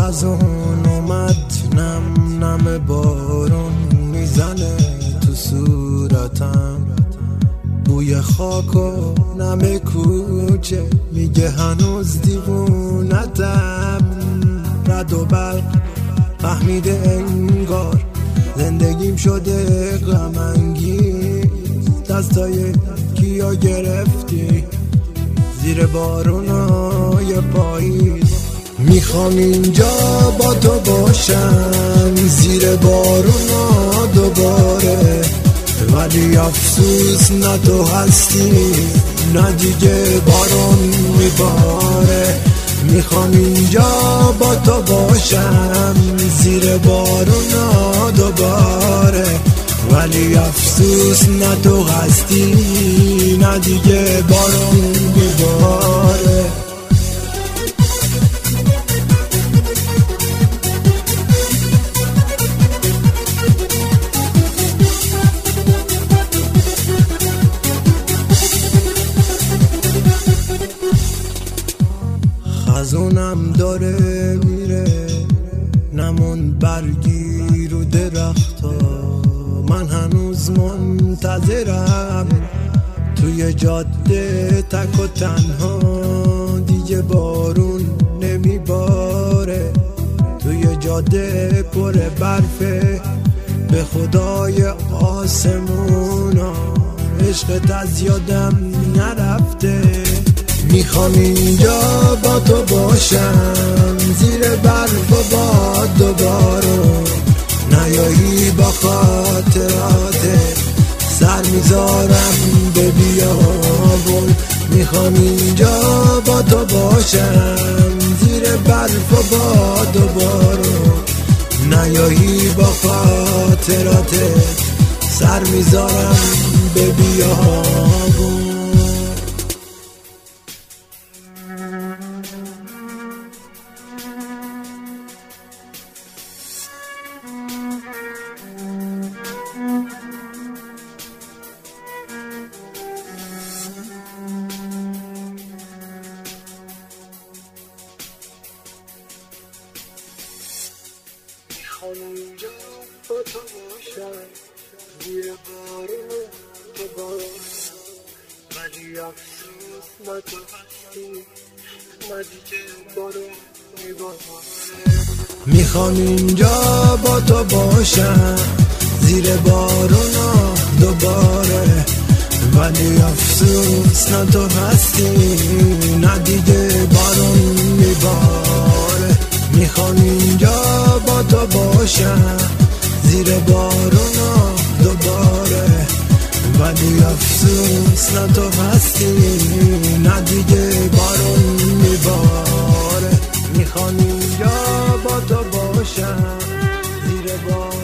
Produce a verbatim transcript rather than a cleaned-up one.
خزون اومد، نم نم بارون میزنه تو صورتم، بوی خاک و نم کوچه میگه هنوز دیوونتم. رد و برق فهمیده انگار زندگیم شده غم انگیز، دستای کیا گرفتی زیر بارونای پاییز. میخوام اینجا با تو باشم زیر بارونا دوباره، ولی افسوس نه تو هستی نه دیگه بارون میباره. میخوام اینجا با تو باشم زیر بارونا دوباره، ولی افسوس نه تو هستی نه دیگه بارون میباره. خزونم داره میره، نمون برگی رو درختا، من هنوز منتظرم توی جاده تک و تنها. دیگه بارون نمیباره، توی جاده پر برفه، به خدای آسمونا عشقت از یادم نرفته. میخوام اینجا با تو باشم زیر برف و باد دوباره، نیایی با خاطراته سر میذارم به بیابون. میخوام اینجا با تو باشم زیر برف و باد دوباره، نیایی با خاطراته سر میذارم به بیابون. اینجا با تو باشم زیر بارون دوباره، ولی افسوس نه تو هستی نه دیگه بارون میباره. میخوام اینجا با تو باشم زیر بارونا دوباره، ولی افسوس نه تو هستی نه دیگه بارون میباره. میخوام اینجا با تو باشم زیر بارونا دوباره، ولی افسوس نه تو هستی نه دیگه بارون میباره. میخوام اینجا با تو باشم زیر بارونا